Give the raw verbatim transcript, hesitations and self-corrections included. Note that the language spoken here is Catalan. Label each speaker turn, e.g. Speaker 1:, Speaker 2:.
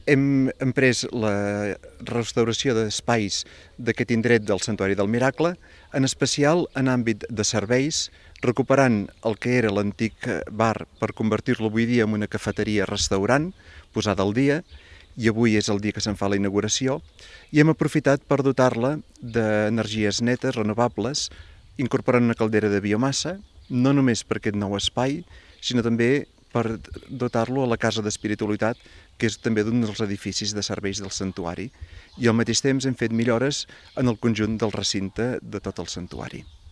Speaker 1: Hem emprès la restauració d'espais d'aquest indret del Santuari del Miracle, en especial en àmbit de serveis, recuperant el que era l'antic bar per convertir-lo avui dia en una cafeteria-restaurant posada al dia, i avui és el dia que se'n fa la inauguració, i hem aprofitat per dotar-la d'energies netes, renovables, incorporant una caldera de biomassa, no només per aquest nou espai, sinó també per dotar-lo a la Casa d'Espiritualitat, que és també d'un dels edificis de serveis del santuari, i al mateix temps hem fet millores en el conjunt del recinte de tot el santuari.